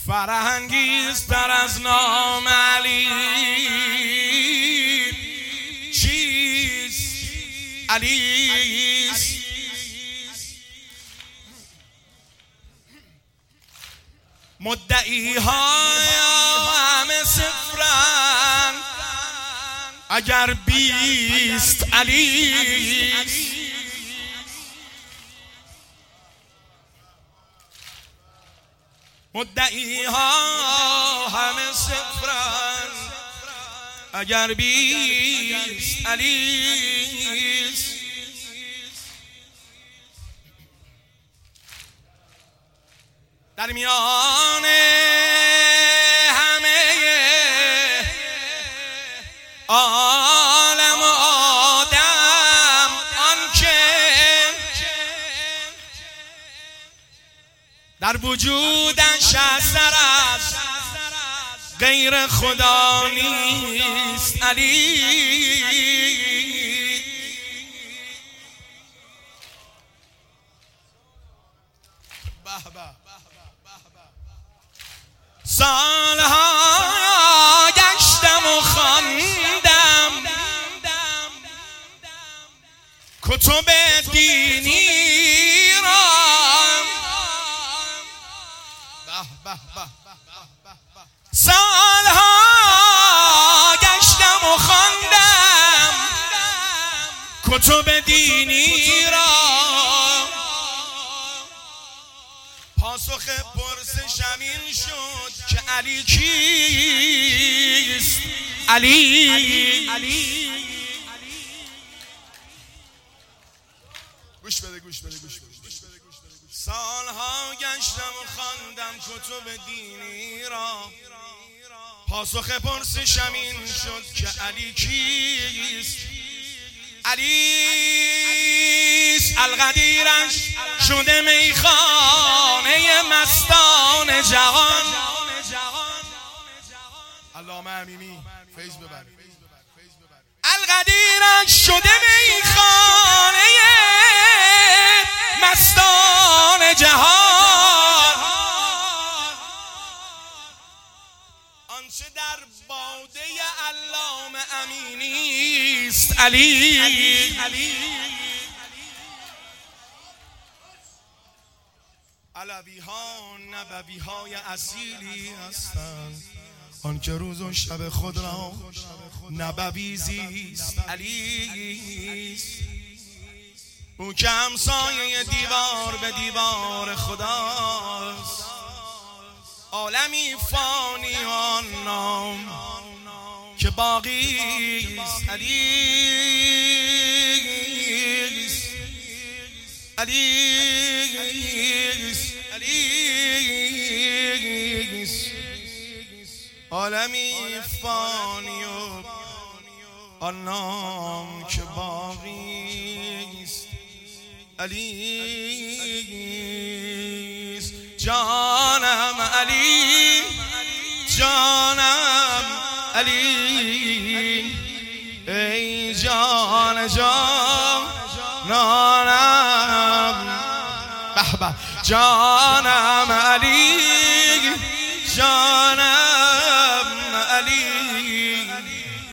فرهنگیزتر از نام علی چیست؟ علیست. مدعی های همه صفرن اگر 20 علیست. مدعی ها همه صفرن اگر 20 علیست. در میان همه عالم و آدم آنکه در وجودش اثر از غیر خدا نیست علی. سالها گشتم و خواندم کتب دینی را، سالها گشتم و خواندم کتب دینی را. پاسخ پرسشم این شد که علی کیست؟ علی گوش بده. سالها گشتم و خواندم کتب دینی را. پاسخ پرسشم این شد که علی کیست؟ علیست القدیرش شده میخانه مستان جهان. علامه امینی فیض ببر. القدیرش شده میخانه مستان جهان. آنچه در باده علامه امینی است علی. علوی ها نبوی های اصیلی هستند، آن که روز و شب خود را نبوی زیست علی. او که همسایه دیوار به دیوار خداست، عالمی فانی آن نام که باقی است علیست. عالمی فانی و آن نام که باقی است علیست. جانم علی، جانم علی، ای جان جانانم. به به جان